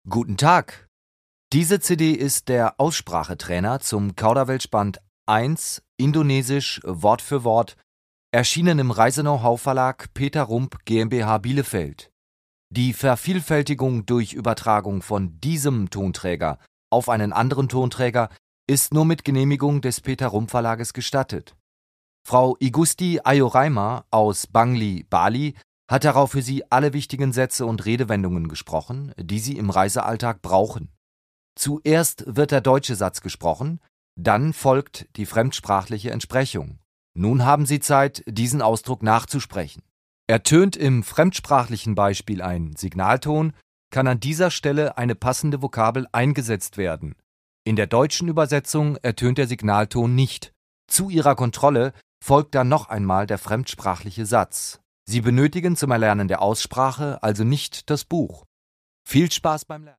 Guten Tag! Diese CD ist der Aussprachetrainer zum Kauderwelsch-Band 1, Indonesisch Wort für Wort, erschienen im Reise-Know-how-Verlag Peter Rump GmbH Bielefeld. Die Vervielfältigung durch Übertragung von diesem Tonträger auf einen anderen Tonträger ist nur mit Genehmigung des Peter Rump Verlages gestattet. Frau Igusti Ayoraima aus Bangli, Bali, hat darauf für Sie alle wichtigen Sätze und Redewendungen gesprochen, die Sie im Reisealltag brauchen. Zuerst wird der deutsche Satz gesprochen, dann folgt die fremdsprachliche Entsprechung. Nun haben Sie Zeit, diesen Ausdruck nachzusprechen. Ertönt im fremdsprachlichen Beispiel ein Signalton, kann an dieser Stelle eine passende Vokabel eingesetzt werden. In der deutschen Übersetzung ertönt der Signalton nicht. Zu Ihrer Kontrolle folgt dann noch einmal der fremdsprachliche Satz. Sie benötigen zum Erlernen der Aussprache also nicht das Buch. Viel Spaß beim Lernen!